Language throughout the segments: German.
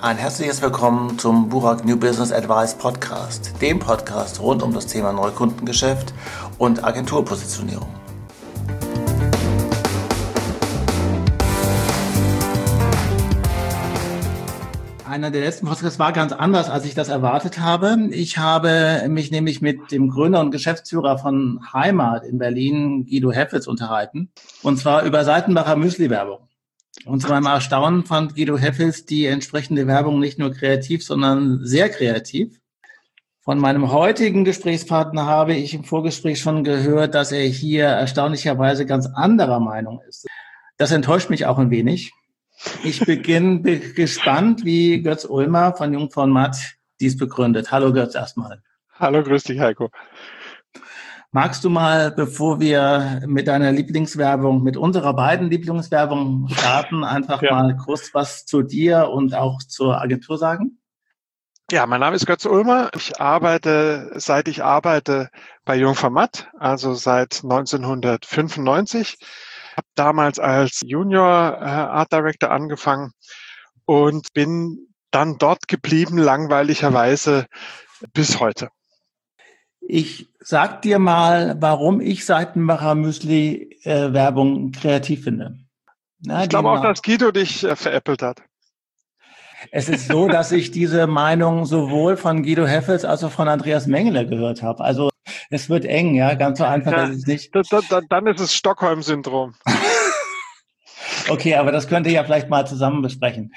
Ein herzliches Willkommen zum Burak New Business Advice Podcast, dem Podcast rund um das Thema Neukundengeschäft und Agenturpositionierung. Einer der letzten Podcasts war ganz anders, als ich das erwartet habe. Ich habe mich nämlich mit dem Gründer und Geschäftsführer von Heimat in Berlin, Guido Heffels, unterhalten. Und zwar über Seitenbacher Müsli-Werbung. Und zu meinem Erstaunen fand Guido Heffels die entsprechende Werbung nicht nur kreativ, sondern sehr kreativ. Von meinem heutigen Gesprächspartner habe ich im Vorgespräch schon gehört, dass er hier erstaunlicherweise ganz anderer Meinung ist. Das enttäuscht mich auch ein wenig. Ich bin gespannt, wie Götz Ulmer von Jung von Matt dies begründet. Hallo Götz erstmal. Hallo, grüß dich Heiko. Magst du mal, bevor wir mit deiner Lieblingswerbung, mit unserer beiden Lieblingswerbung starten, einfach mal kurz was zu dir und auch zur Agentur sagen? Ja, mein Name ist Götz Ulmer. Seit ich arbeite bei Jung von Matt, also seit 1995. Habe damals als Junior Art Director angefangen und bin dann dort geblieben, langweiligerweise bis heute. Ich sag dir mal, warum ich Seitenbacher Müsli Werbung kreativ finde. Ich glaube auch, dass Guido dich veräppelt hat. Es ist so, dass ich diese Meinung sowohl von Guido Heffels als auch von Andreas Mengele gehört habe. Also es wird eng, ja, ganz so einfach ist es nicht. Dann ist es Stockholm-Syndrom. Okay, aber das könnt ihr ja vielleicht mal zusammen besprechen.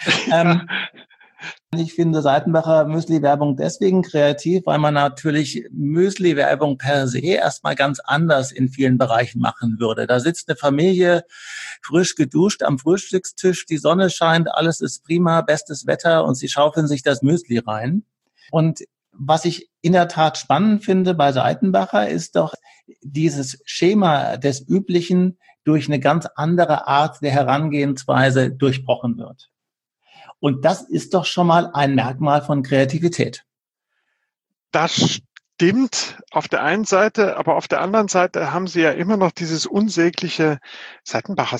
Ich finde Seitenbacher Müsli-Werbung deswegen kreativ, weil man natürlich Müsli-Werbung per se erstmal ganz anders in vielen Bereichen machen würde. Da sitzt eine Familie frisch geduscht am Frühstückstisch, die Sonne scheint, alles ist prima, bestes Wetter und sie schaufeln sich das Müsli rein. Und was ich in der Tat spannend finde bei Seitenbacher ist doch dieses Schema des Üblichen durch eine ganz andere Art der Herangehensweise durchbrochen wird. Und das ist doch schon mal ein Merkmal von Kreativität. Das stimmt auf der einen Seite, aber auf der anderen Seite haben sie ja immer noch dieses unsägliche Seitenbacher,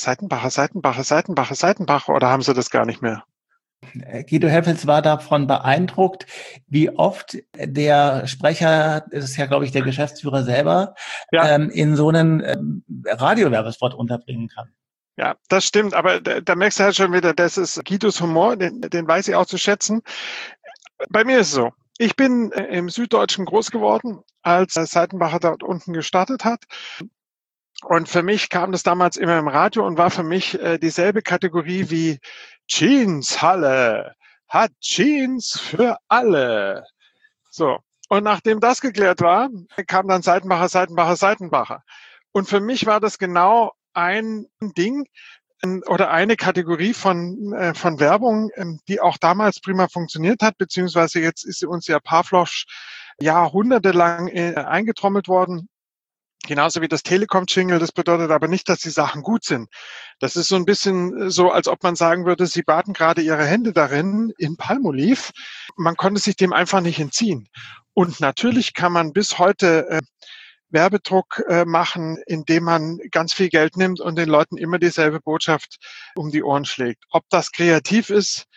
oder haben sie das gar nicht mehr? Guido Heffels war davon beeindruckt, wie oft der Sprecher, das ist ja, glaube ich, der Geschäftsführer selber, in so einen Radiowerbespot unterbringen kann. Ja, das stimmt, aber da merkst du halt schon wieder, das ist Guidos Humor, den weiß ich auch zu schätzen. Bei mir ist es so, ich bin im Süddeutschen groß geworden, als Seitenbacher dort unten gestartet hat. Und für mich kam das damals immer im Radio und war für mich dieselbe Kategorie wie Jeanshalle, hat Jeans für alle. So, und nachdem das geklärt war, kam dann Seitenbacher. Und für mich war das genau ein Ding oder eine Kategorie von Werbung, die auch damals prima funktioniert hat, beziehungsweise jetzt ist sie uns ja Pavlovsch jahrhundertelang eingetrommelt worden. Genauso wie das Telekom-Jingle, das bedeutet aber nicht, dass die Sachen gut sind. Das ist so ein bisschen so, als ob man sagen würde, sie baden gerade ihre Hände darin in Palmolive. Man konnte sich dem einfach nicht entziehen. Und natürlich kann man bis heute Werbedruck machen, indem man ganz viel Geld nimmt und den Leuten immer dieselbe Botschaft um die Ohren schlägt. Ob das kreativ ist,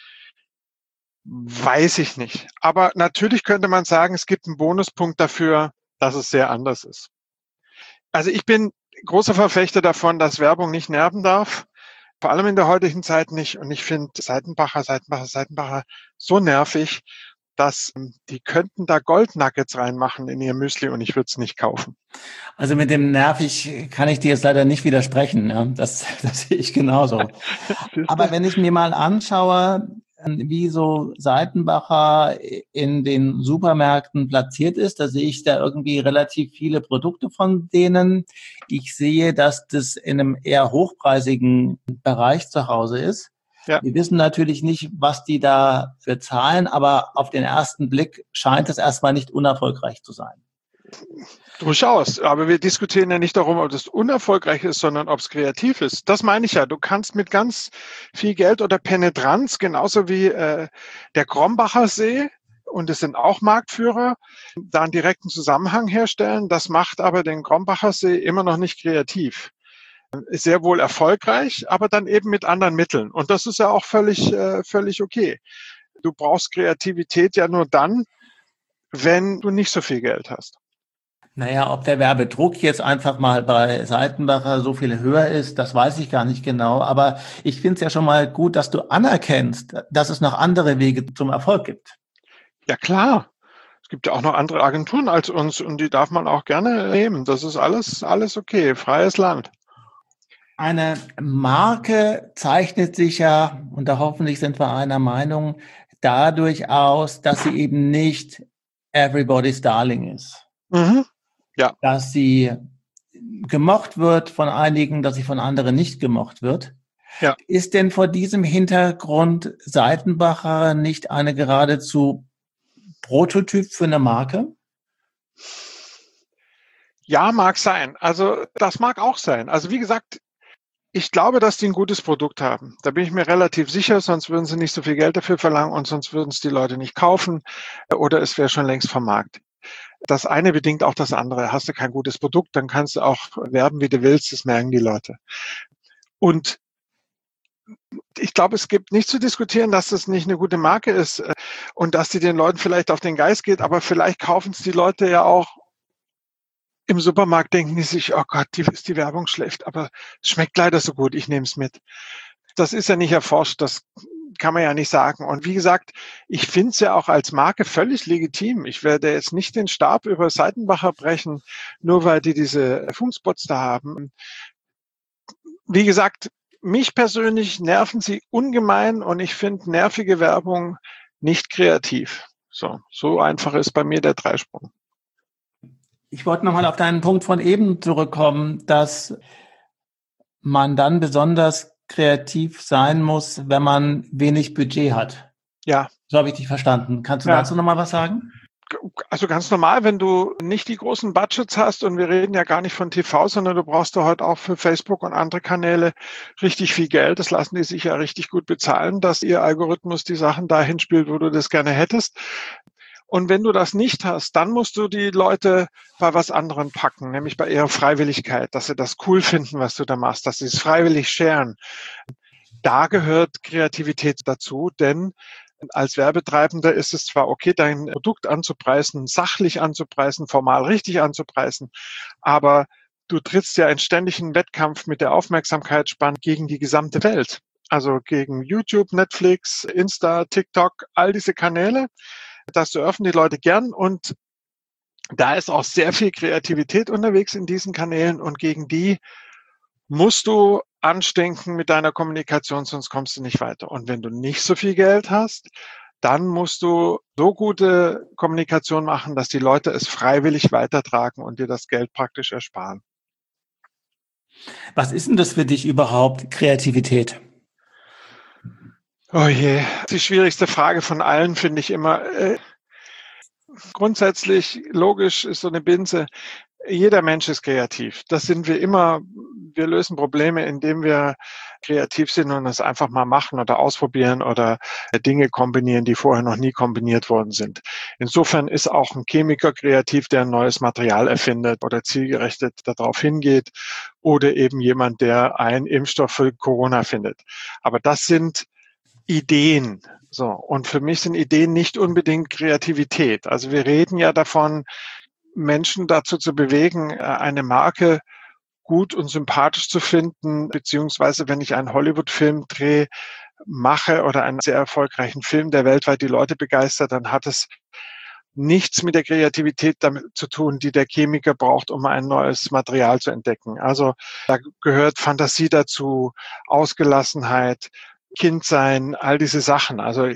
weiß ich nicht. Aber natürlich könnte man sagen, es gibt einen Bonuspunkt dafür, dass es sehr anders ist. Also ich bin großer Verfechter davon, dass Werbung nicht nerven darf. Vor allem in der heutigen Zeit nicht. Und ich finde Seitenbacher so nervig, dass die könnten da Goldnuggets reinmachen in ihr Müsli und ich würde es nicht kaufen. Also mit dem nervig kann ich dir jetzt leider nicht widersprechen. Ja? Das sehe ich genauso. Aber wenn ich mir mal anschaue, wie so Seitenbacher in den Supermärkten platziert ist, da sehe ich da irgendwie relativ viele Produkte von denen. Ich sehe, dass das in einem eher hochpreisigen Bereich zu Hause ist. Ja. Wir wissen natürlich nicht, was die da für zahlen, aber auf den ersten Blick scheint es erstmal nicht unerfolgreich zu sein. Durchaus, aber wir diskutieren ja nicht darum, ob das unerfolgreich ist, sondern ob es kreativ ist. Das meine ich ja. Du kannst mit ganz viel Geld oder Penetranz, genauso wie der Krombacher See, und es sind auch Marktführer, da einen direkten Zusammenhang herstellen. Das macht aber den Krombacher See immer noch nicht kreativ. Ist sehr wohl erfolgreich, aber dann eben mit anderen Mitteln. Und das ist ja auch völlig okay. Du brauchst Kreativität ja nur dann, wenn du nicht so viel Geld hast. Naja, ob der Werbedruck jetzt einfach mal bei Seitenbacher so viel höher ist, das weiß ich gar nicht genau. Aber ich finde es ja schon mal gut, dass du anerkennst, dass es noch andere Wege zum Erfolg gibt. Ja, klar. Es gibt ja auch noch andere Agenturen als uns und die darf man auch gerne nehmen. Das ist alles okay. Freies Land. Eine Marke zeichnet sich ja, und da hoffentlich sind wir einer Meinung, dadurch aus, dass sie eben nicht everybody's darling ist. Mhm. Ja. Dass sie gemocht wird von einigen, dass sie von anderen nicht gemocht wird. Ja. Ist denn vor diesem Hintergrund Seitenbacher nicht eine geradezu Prototyp für eine Marke? Ja, mag sein. Also das mag auch sein. Also wie gesagt, ich glaube, dass die ein gutes Produkt haben. Da bin ich mir relativ sicher, sonst würden sie nicht so viel Geld dafür verlangen und sonst würden es die Leute nicht kaufen oder es wäre schon längst vom Markt. Das eine bedingt auch das andere. Hast du kein gutes Produkt, dann kannst du auch werben, wie du willst. Das merken die Leute. Und ich glaube, es gibt nicht zu diskutieren, dass das nicht eine gute Marke ist und dass die den Leuten vielleicht auf den Geist geht, aber vielleicht kaufen es die Leute ja auch im Supermarkt, denken die sich, oh Gott, ist die Werbung schlecht, aber es schmeckt leider so gut, ich nehme es mit. Das ist ja nicht erforscht, das kann man ja nicht sagen. Und wie gesagt, ich finde es ja auch als Marke völlig legitim. Ich werde jetzt nicht den Stab über Seitenbacher brechen, nur weil die diese Funkspots da haben. Wie gesagt, mich persönlich nerven sie ungemein und ich finde nervige Werbung nicht kreativ. So einfach ist bei mir der Dreisprung. Ich wollte nochmal auf deinen Punkt von eben zurückkommen, dass man dann besonders kreativ sein muss, wenn man wenig Budget hat. Ja. So habe ich dich verstanden. Kannst du dazu nochmal was sagen? Also ganz normal, wenn du nicht die großen Budgets hast, und wir reden ja gar nicht von TV, sondern du brauchst da heute auch für Facebook und andere Kanäle richtig viel Geld. Das lassen die sich ja richtig gut bezahlen, dass ihr Algorithmus die Sachen dahin spielt, wo du das gerne hättest. Und wenn du das nicht hast, dann musst du die Leute bei was anderem packen, nämlich bei ihrer Freiwilligkeit, dass sie das cool finden, was du da machst, dass sie es freiwillig sharen. Da gehört Kreativität dazu, denn als Werbetreibender ist es zwar okay, dein Produkt anzupreisen, sachlich anzupreisen, formal richtig anzupreisen, aber du trittst ja in ständigen Wettkampf mit der Aufmerksamkeitsspanne gegen die gesamte Welt. Also gegen YouTube, Netflix, Insta, TikTok, all diese Kanäle. Das surfen die Leute gern und da ist auch sehr viel Kreativität unterwegs in diesen Kanälen und gegen die musst du anstinken mit deiner Kommunikation, sonst kommst du nicht weiter. Und wenn du nicht so viel Geld hast, dann musst du so gute Kommunikation machen, dass die Leute es freiwillig weitertragen und dir das Geld praktisch ersparen. Was ist denn das für dich überhaupt, Kreativität? Oh je, die schwierigste Frage von allen finde ich immer. Grundsätzlich, logisch ist so eine Binse. Jeder Mensch ist kreativ. Das sind wir immer. Wir lösen Probleme, indem wir kreativ sind und es einfach mal machen oder ausprobieren oder Dinge kombinieren, die vorher noch nie kombiniert worden sind. Insofern ist auch ein Chemiker kreativ, der ein neues Material erfindet oder zielgerichtet darauf hingeht oder eben jemand, der einen Impfstoff für Corona findet. Aber das sind Ideen. So. Und für mich sind Ideen nicht unbedingt Kreativität. Also wir reden ja davon, Menschen dazu zu bewegen, eine Marke gut und sympathisch zu finden, beziehungsweise wenn ich einen Hollywood-Film mache oder einen sehr erfolgreichen Film, der weltweit die Leute begeistert, dann hat es nichts mit der Kreativität damit zu tun, die der Chemiker braucht, um ein neues Material zu entdecken. Also da gehört Fantasie dazu, Ausgelassenheit, Kindsein, all diese Sachen. Also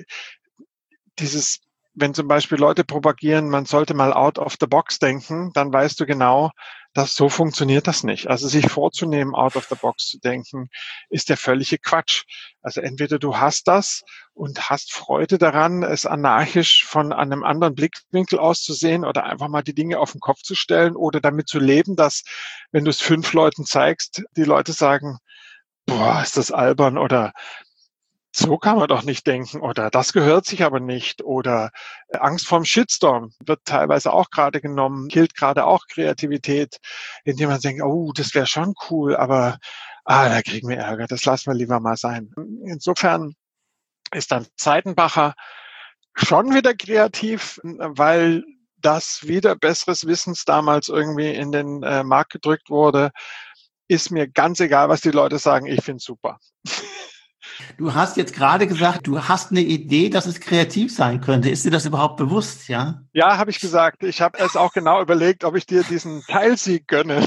wenn zum Beispiel Leute propagieren, man sollte mal out of the box denken, dann weißt du genau, dass so funktioniert das nicht. Also sich vorzunehmen, out of the box zu denken, ist der völlige Quatsch. Also entweder du hast das und hast Freude daran, es anarchisch von einem anderen Blickwinkel auszusehen oder einfach mal die Dinge auf den Kopf zu stellen oder damit zu leben, dass, wenn du es 5 Leuten zeigst, die Leute sagen, boah, ist das albern oder so kann man doch nicht denken oder das gehört sich aber nicht oder Angst vorm Shitstorm wird teilweise auch gerade genommen, killt gerade auch Kreativität, indem man denkt, oh, das wäre schon cool, aber da kriegen wir Ärger, das lassen wir lieber mal sein. Insofern ist dann Seitenbacher schon wieder kreativ, weil das wieder besseres Wissens damals irgendwie in den Markt gedrückt wurde. Ist mir ganz egal, was die Leute sagen. Ich finde es super. Du hast jetzt gerade gesagt, du hast eine Idee, dass es kreativ sein könnte. Ist dir das überhaupt bewusst, ja? Ja, habe ich gesagt. Ich habe es auch genau überlegt, ob ich dir diesen Teilsieg gönne.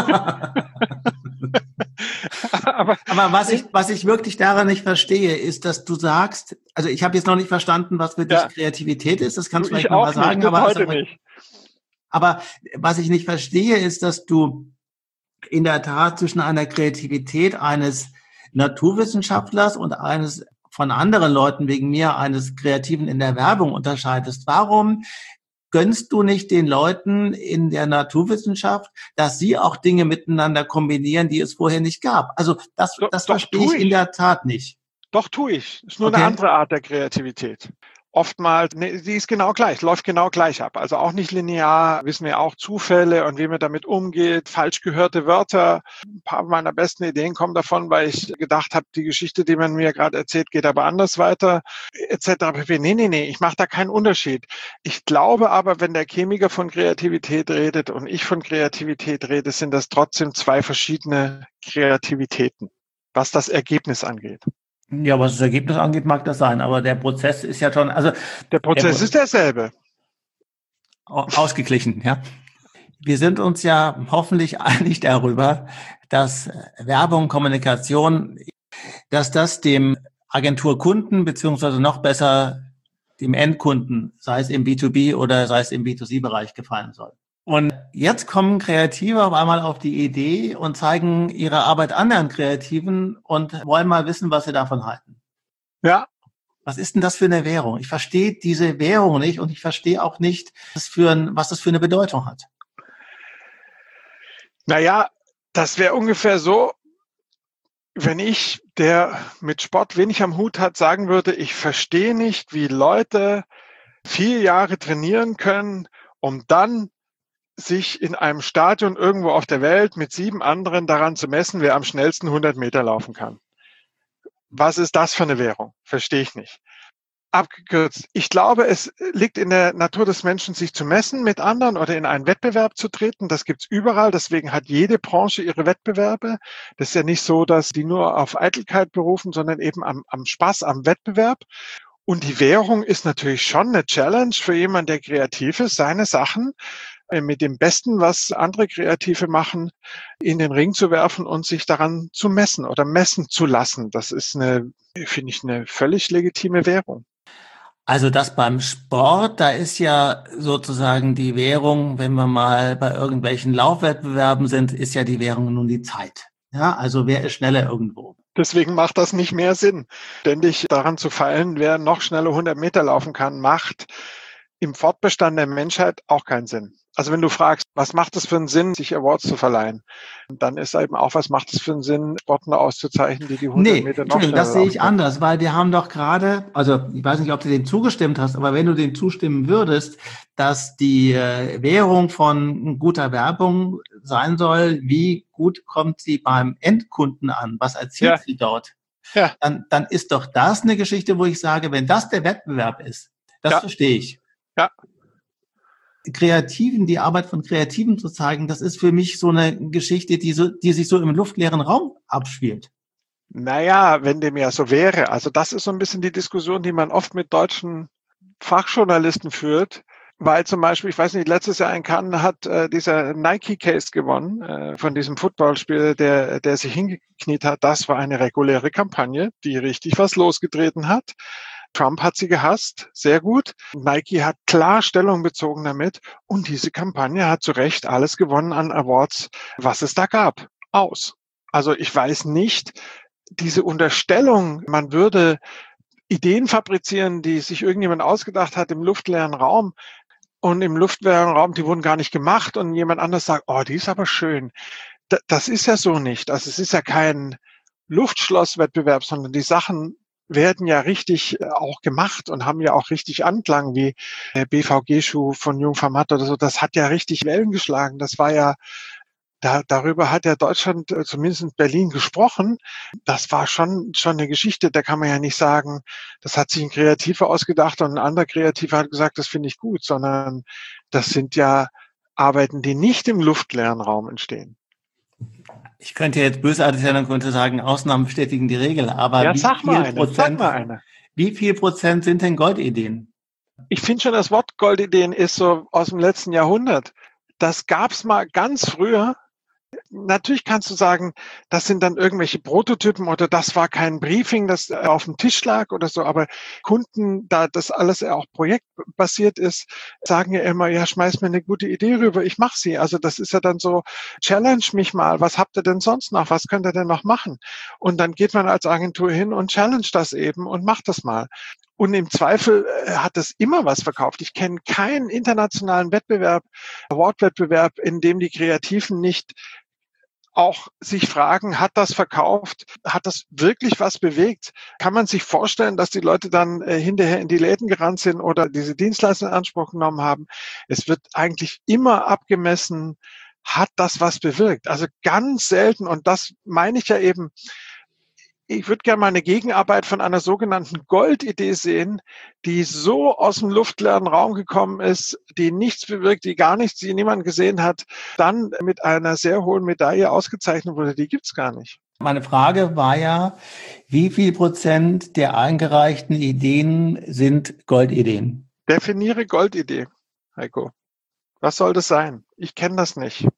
Aber was ich wirklich daran nicht verstehe, ist, dass du sagst, also ich habe jetzt noch nicht verstanden, was für dich Kreativität ist. Das kannst du vielleicht nochmal sagen. Aber heute nicht. Aber was ich nicht verstehe, ist, dass du in der Tat zwischen einer Kreativität eines Naturwissenschaftlers und eines von anderen Leuten wegen mir eines Kreativen in der Werbung unterscheidest. Warum gönnst du nicht den Leuten in der Naturwissenschaft, dass sie auch Dinge miteinander kombinieren, die es vorher nicht gab? Also das verstehe ich in der Tat nicht. Doch, tue ich. Ist nur eine andere Art der Kreativität. Oftmals, die ist genau gleich, läuft genau gleich ab. Also auch nicht linear, wissen wir auch Zufälle und wie man damit umgeht, falsch gehörte Wörter. Ein paar meiner besten Ideen kommen davon, weil ich gedacht habe, die Geschichte, die man mir gerade erzählt, geht aber anders weiter, etc. Nee, ich mache da keinen Unterschied. Ich glaube aber, wenn der Chemiker von Kreativität redet und ich von Kreativität rede, sind das trotzdem zwei verschiedene Kreativitäten, was das Ergebnis angeht. Ja, was das Ergebnis angeht, mag das sein, aber der Prozess ist ja schon, also der Prozess ist derselbe. Ausgeglichen, ja. Wir sind uns ja hoffentlich einig darüber, dass Werbung, Kommunikation, dass das dem Agenturkunden beziehungsweise noch besser dem Endkunden, sei es im B2B oder sei es im B2C-Bereich, gefallen soll. Und jetzt kommen Kreative auf einmal auf die Idee und zeigen ihre Arbeit anderen Kreativen und wollen mal wissen, was sie davon halten. Ja. Was ist denn das für eine Währung? Ich verstehe diese Währung nicht und ich verstehe auch nicht, was das für eine Bedeutung hat. Naja, das wäre ungefähr so, wenn ich, der mit Sport wenig am Hut hat, sagen würde, ich verstehe nicht, wie Leute 4 Jahre trainieren können, um dann sich in einem Stadion irgendwo auf der Welt mit 7 anderen daran zu messen, wer am schnellsten 100 Meter laufen kann. Was ist das für eine Währung? Verstehe ich nicht. Abgekürzt. Ich glaube, es liegt in der Natur des Menschen, sich zu messen mit anderen oder in einen Wettbewerb zu treten. Das gibt's überall. Deswegen hat jede Branche ihre Wettbewerbe. Das ist ja nicht so, dass die nur auf Eitelkeit berufen, sondern eben am Spaß, am Wettbewerb. Und die Währung ist natürlich schon eine Challenge für jemanden, der kreativ ist, seine Sachen mit dem Besten, was andere Kreative machen, in den Ring zu werfen und sich daran zu messen oder messen zu lassen. Das ist finde ich, eine völlig legitime Währung. Also das beim Sport, da ist ja sozusagen die Währung, wenn wir mal bei irgendwelchen Laufwettbewerben sind, ist ja die Währung nun die Zeit. Ja, also wer ist schneller irgendwo? Deswegen macht das nicht mehr Sinn. Ständig daran zu feilen, wer noch schneller 100 Meter laufen kann, macht im Fortbestand der Menschheit auch keinen Sinn. Also wenn du fragst, was macht es für einen Sinn, sich Awards zu verleihen, dann ist eben auch, was macht es für einen Sinn, Sportler auszuzeichnen, die 100 Meter noch schneller das sehe ich anders, weil wir haben doch gerade, also ich weiß nicht, ob du dem zugestimmt hast, aber wenn du dem zustimmen würdest, dass die Währung von guter Werbung sein soll, wie gut kommt sie beim Endkunden an, was erzielt sie dort, dann ist doch das eine Geschichte, wo ich sage, wenn das der Wettbewerb ist, das verstehe ich. Ja. Kreativen, die Arbeit von Kreativen zu zeigen, das ist für mich so eine Geschichte, die sich so im luftleeren Raum abspielt. Naja, wenn dem ja so wäre. Also das ist so ein bisschen die Diskussion, die man oft mit deutschen Fachjournalisten führt, weil zum Beispiel, ich weiß nicht, letztes Jahr in Cannes hat dieser Nike-Case gewonnen, von diesem Footballspieler, der sich hingekniet hat. Das war eine reguläre Kampagne, die richtig was losgetreten hat. Trump hat sie gehasst, sehr gut. Nike hat klar Stellung bezogen damit und diese Kampagne hat zu Recht alles gewonnen an Awards, was es da gab, aus. Also ich weiß nicht, diese Unterstellung, man würde Ideen fabrizieren, die sich irgendjemand ausgedacht hat im luftleeren Raum und im luftleeren Raum, die wurden gar nicht gemacht und jemand anders sagt, oh, die ist aber schön. Das ist ja so nicht. Also es ist ja kein Luftschlosswettbewerb, sondern die Sachen werden ja richtig auch gemacht und haben ja auch richtig Anklang, wie der BVG-Schuh von Jungfer Matt oder so. Das hat ja richtig Wellen geschlagen. Das war ja Darüber hat ja Deutschland, zumindest in Berlin, gesprochen. Das war schon eine Geschichte. Da kann man ja nicht sagen, das hat sich ein Kreativer ausgedacht und ein anderer Kreativer hat gesagt, das finde ich gut, sondern das sind ja Arbeiten, die nicht im luftleeren Raum entstehen. Ich könnte jetzt bösartig sein und könnte sagen, Ausnahmen bestätigen die Regel, aber Ja, sag mal eine. Wie viel Prozent sind denn Goldideen? Ich finde schon, das Wort Goldideen ist so aus dem letzten Jahrhundert. Das gab's mal ganz früher. Natürlich kannst du sagen, das sind dann irgendwelche Prototypen oder das war kein Briefing, das auf dem Tisch lag oder so, aber Kunden, da das alles ja auch projektbasiert ist, sagen ja immer, ja, schmeiß mir eine gute Idee rüber, ich mache sie. Also das ist ja dann so, challenge mich mal, was habt ihr denn sonst noch, was könnt ihr denn noch machen? Und dann geht man als Agentur hin und challenge das eben und macht das mal. Und im Zweifel hat es immer was verkauft. Ich kenne keinen internationalen Wettbewerb, Award-Wettbewerb, in dem die Kreativen nicht auch sich fragen, hat das verkauft? Hat das wirklich was bewegt? Kann man sich vorstellen, dass die Leute dann hinterher in die Läden gerannt sind oder diese Dienstleistung in Anspruch genommen haben? Es wird eigentlich immer abgemessen, hat das was bewirkt? Also ganz selten, und das meine ich ja eben, ich würde gerne mal eine Gegenarbeit von einer sogenannten Goldidee sehen, die so aus dem luftleeren Raum gekommen ist, die nichts bewirkt, die gar nichts, die niemand gesehen hat, dann mit einer sehr hohen Medaille ausgezeichnet wurde. Die gibt's gar nicht. Meine Frage war ja, wie viel Prozent der eingereichten Ideen sind Goldideen? Definiere Goldidee, Heiko. Was soll das sein? Ich kenne das nicht.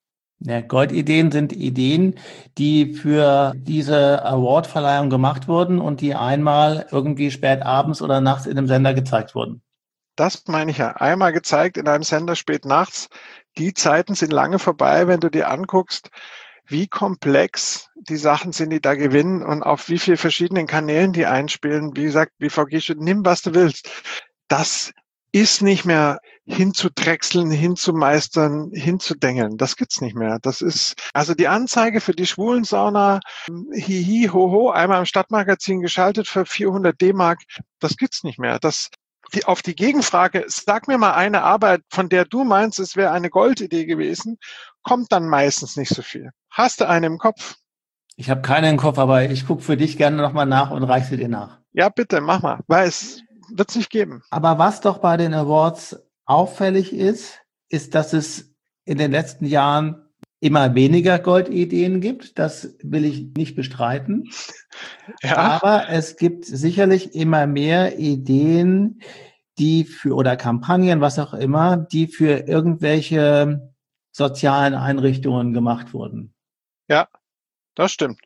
Ja, Goldideen sind Ideen, die für diese Awardverleihung gemacht wurden und die einmal irgendwie spät abends oder nachts in einem Sender gezeigt wurden. Das meine ich ja. Einmal gezeigt in einem Sender spät nachts. Die Zeiten sind lange vorbei, wenn du dir anguckst, wie komplex die Sachen sind, die da gewinnen und auf wie vielen verschiedenen Kanälen die einspielen. Wie gesagt, BVG, nimm, was du willst. Das ist nicht mehr hinzudrechseln, hinzumeistern, hinzudengeln. Das gibt's nicht mehr. Das ist, also die Anzeige für die Schwulensauna, hihi, hoho, einmal im Stadtmagazin geschaltet für 400 D-Mark. Das gibt's nicht mehr. Auf die Gegenfrage, sag mir mal eine Arbeit, von der du meinst, es wäre eine Goldidee gewesen, kommt dann meistens nicht so viel. Hast du eine im Kopf? Ich habe keine im Kopf, aber ich gucke für dich gerne nochmal nach und reiche sie dir nach. Ja, bitte, mach mal, weil es wird es nicht geben. Aber was doch bei den Awards auffällig ist, dass es in den letzten Jahren immer weniger Goldideen gibt. Das will ich nicht bestreiten. Ja. Aber es gibt sicherlich immer mehr Ideen, oder Kampagnen, was auch immer, die für irgendwelche sozialen Einrichtungen gemacht wurden. Ja, das stimmt.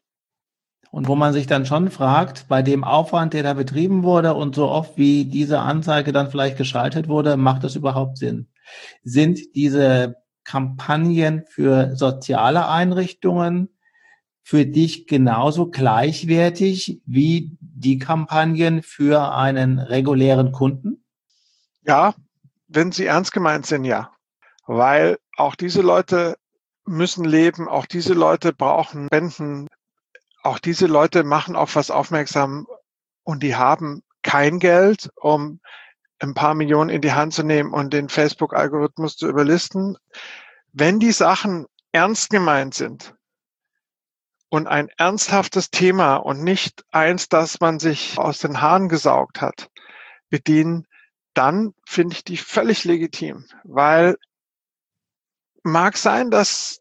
Und wo man sich dann schon fragt, bei dem Aufwand, der da betrieben wurde und so oft wie diese Anzeige dann vielleicht geschaltet wurde, macht das überhaupt Sinn? Sind diese Kampagnen für soziale Einrichtungen für dich genauso gleichwertig wie die Kampagnen für einen regulären Kunden? Ja, wenn sie ernst gemeint sind, ja. Weil auch diese Leute müssen leben, auch diese Leute brauchen Spenden, auch diese Leute machen auf was aufmerksam und die haben kein Geld, um ein paar Millionen in die Hand zu nehmen und den Facebook-Algorithmus zu überlisten. Wenn die Sachen ernst gemeint sind und ein ernsthaftes Thema und nicht eins, das man sich aus den Haaren gesaugt hat, bedienen, dann finde ich die völlig legitim, weil mag sein, dass,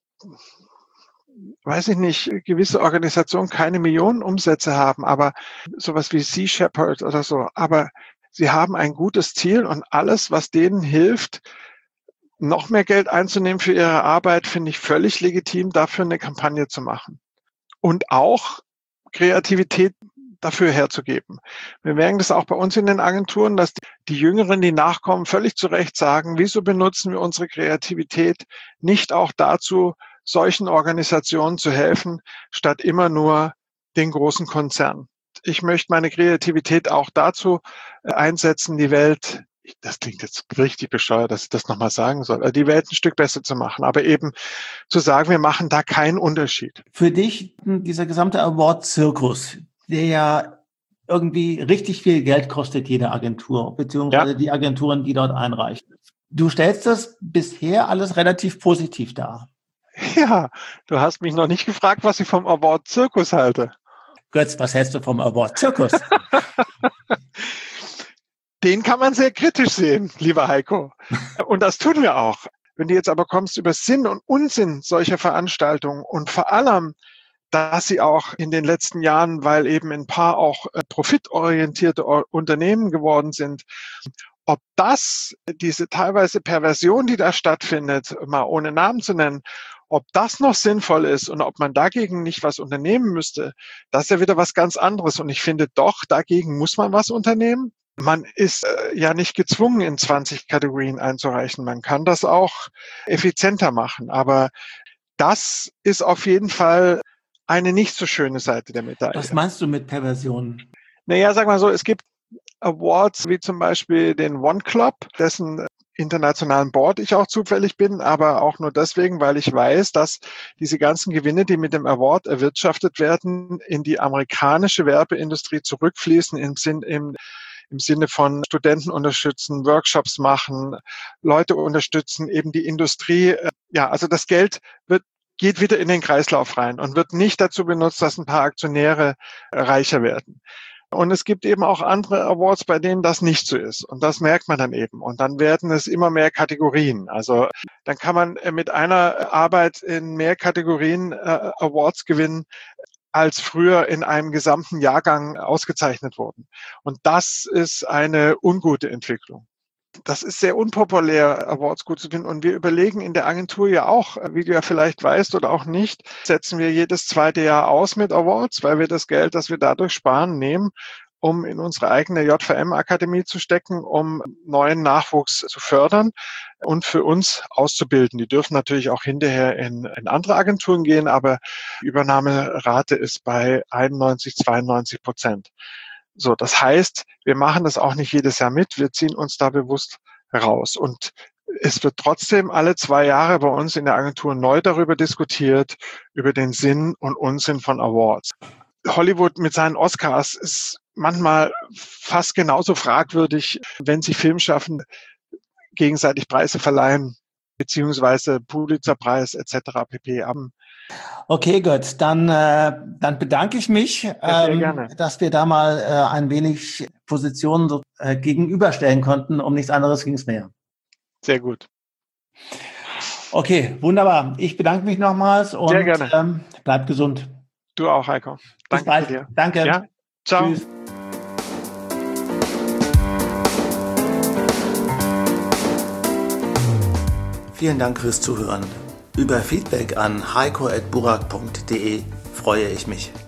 weiß ich nicht, gewisse Organisationen keine Millionen Umsätze haben, aber sowas wie Sea Shepherd oder so, aber sie haben ein gutes Ziel und alles, was denen hilft, noch mehr Geld einzunehmen für ihre Arbeit, finde ich völlig legitim, dafür eine Kampagne zu machen. Und auch Kreativität dafür herzugeben. Wir merken das auch bei uns in den Agenturen, dass die Jüngeren, die nachkommen, völlig zu Recht sagen, wieso benutzen wir unsere Kreativität nicht auch dazu, solchen Organisationen zu helfen, statt immer nur den großen Konzernen. Ich möchte meine Kreativität auch dazu einsetzen, die Welt, das klingt jetzt richtig bescheuert, dass ich das nochmal sagen soll, die Welt ein Stück besser zu machen, aber eben zu sagen, wir machen da keinen Unterschied. Für dich, dieser gesamte Award-Zirkus, der ja irgendwie richtig viel Geld kostet, jede Agentur, beziehungsweise die Agenturen, die dort einreichen. Du stellst das bisher alles relativ positiv dar. Ja, du hast mich noch nicht gefragt, was ich vom Award-Zirkus halte. Götz, was hältst du vom Award-Zirkus? Den kann man sehr kritisch sehen, lieber Heiko. Und das tun wir auch. Wenn du jetzt aber kommst über Sinn und Unsinn solcher Veranstaltungen und vor allem, dass sie auch in den letzten Jahren, weil eben ein paar auch profitorientierte Unternehmen geworden sind, ob das, diese teilweise Perversion, die da stattfindet, mal ohne Namen zu nennen, ob das noch sinnvoll ist und ob man dagegen nicht was unternehmen müsste, das ist ja wieder was ganz anderes. Und ich finde doch, dagegen muss man was unternehmen. Man ist ja nicht gezwungen, in 20 Kategorien einzureichen. Man kann das auch effizienter machen. Aber das ist auf jeden Fall eine nicht so schöne Seite der Medaille. Was meinst du mit Perversion? Naja, sag mal so, es gibt Awards wie zum Beispiel den One Club, dessen internationalen Board ich auch zufällig bin, aber auch nur deswegen, weil ich weiß, dass diese ganzen Gewinne, die mit dem Award erwirtschaftet werden, in die amerikanische Werbeindustrie zurückfließen im Sinne von Studenten unterstützen, Workshops machen, Leute unterstützen, eben die Industrie. Ja, also das Geld geht wieder in den Kreislauf rein und wird nicht dazu benutzt, dass ein paar Aktionäre reicher werden. Und es gibt eben auch andere Awards, bei denen das nicht so ist. Und das merkt man dann eben. Und dann werden es immer mehr Kategorien. Also dann kann man mit einer Arbeit in mehr Kategorien Awards gewinnen, als früher in einem gesamten Jahrgang ausgezeichnet wurden. Und das ist eine ungute Entwicklung. Das ist sehr unpopulär, Awards gut zu finden. Und wir überlegen in der Agentur ja auch, wie du ja vielleicht weißt oder auch nicht, setzen wir jedes zweite Jahr aus mit Awards, weil wir das Geld, das wir dadurch sparen, nehmen, um in unsere eigene JVM-Akademie zu stecken, um neuen Nachwuchs zu fördern und für uns auszubilden. Die dürfen natürlich auch hinterher in andere Agenturen gehen, aber die Übernahmerate ist bei 91-92%. So, das heißt, wir machen das auch nicht jedes Jahr mit, wir ziehen uns da bewusst raus. Und es wird trotzdem alle 2 Jahre bei uns in der Agentur neu darüber diskutiert, über den Sinn und Unsinn von Awards. Hollywood mit seinen Oscars ist manchmal fast genauso fragwürdig, wenn sie Filmschaffende gegenseitig Preise verleihen, beziehungsweise Pulitzerpreis etc. pp. Okay, gut. Dann bedanke ich mich, dass wir da mal ein wenig Positionen so, gegenüberstellen konnten. Um nichts anderes ging es mehr. Sehr gut. Okay, wunderbar. Ich bedanke mich nochmals und sehr gerne. Bleib gesund. Du auch, Heiko. Danke Bis bald. dir. Danke. Ja, ciao. Tschüss. Vielen Dank fürs Zuhören. Über Feedback an heiko@burak.de freue ich mich.